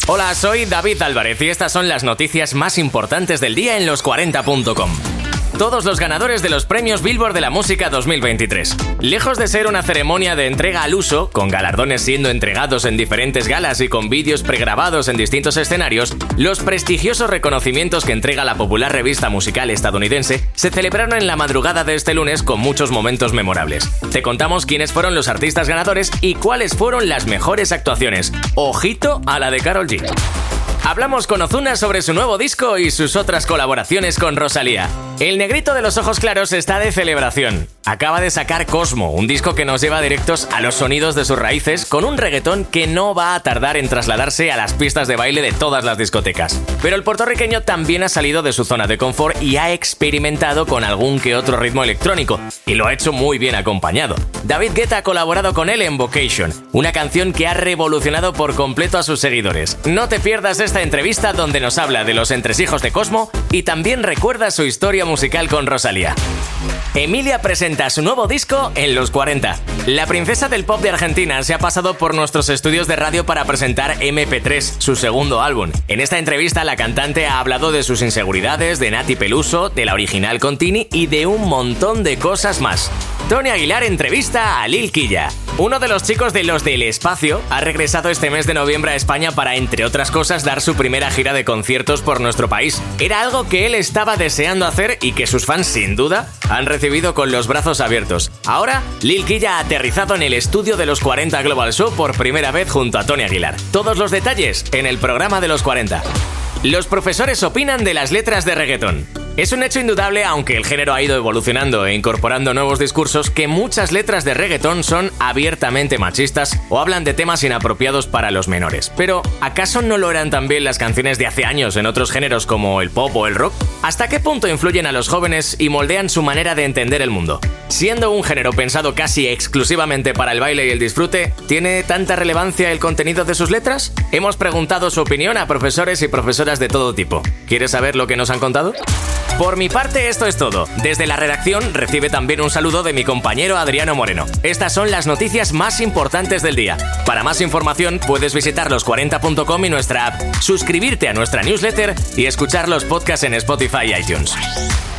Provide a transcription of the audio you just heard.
Hola, soy David Álvarez y estas son las noticias más importantes del día en los40.com. Todos los ganadores de los premios Billboard de la música 2023. Lejos de ser una ceremonia de entrega al uso, con galardones siendo entregados en diferentes galas y con vídeos pregrabados en distintos escenarios, los prestigiosos reconocimientos que entrega la popular revista musical estadounidense se celebraron en la madrugada de este lunes con muchos momentos memorables. Te contamos quiénes fueron los artistas ganadores y cuáles fueron las mejores actuaciones. ¡Ojito a la de Karol G! Hablamos con Ozuna sobre su nuevo disco y sus otras colaboraciones con Rosalía. El negrito de los ojos claros está de celebración. Acaba de sacar Cosmo, un disco que nos lleva directos a los sonidos de sus raíces, con un reggaetón que no va a tardar en trasladarse a las pistas de baile de todas las discotecas. Pero el puertorriqueño también ha salido de su zona de confort y ha experimentado con algún que otro ritmo electrónico, y lo ha hecho muy bien acompañado. David Guetta ha colaborado con él en Vocation, una canción que ha revolucionado por completo a sus seguidores. No te pierdas esta entrevista donde nos habla de los entresijos de Cosmo y también recuerda su historia musical con Rosalía. Emilia presenta su nuevo disco en los 40. La princesa del pop de Argentina se ha pasado por nuestros estudios de radio para presentar MP3, su segundo álbum. En esta entrevista la cantante ha hablado de sus inseguridades, de Nati Peluso, de la original Contini y de un montón de cosas más. Tony Aguilar entrevista a Lil Quilla. Uno de los chicos de Los del Espacio ha regresado este mes de noviembre a España para, entre otras cosas, dar su primera gira de conciertos por nuestro país. Era algo que él estaba deseando hacer y que sus fans, sin duda, han recibido con los brazos abiertos. Ahora, Lil Quilla ha aterrizado en el estudio de los 40 Global Show por primera vez junto a Tony Aguilar. Todos los detalles en el programa de los 40. Los profesores opinan de las letras de reggaetón. Es un hecho indudable, aunque el género ha ido evolucionando e incorporando nuevos discursos, que muchas letras de reggaetón son abiertamente machistas o hablan de temas inapropiados para los menores. Pero, ¿acaso no lo eran también las canciones de hace años en otros géneros como el pop o el rock? ¿Hasta qué punto influyen a los jóvenes y moldean su manera de entender el mundo? Siendo un género pensado casi exclusivamente para el baile y el disfrute, ¿tiene tanta relevancia el contenido de sus letras? Hemos preguntado su opinión a profesores y profesoras de todo tipo. ¿Quieres saber lo que nos han contado? Por mi parte, esto es todo. Desde la redacción recibe también un saludo de mi compañero Adriano Moreno. Estas son las noticias más importantes del día. Para más información puedes visitar los40.com y nuestra app, suscribirte a nuestra newsletter y escuchar los podcasts en Spotify y iTunes.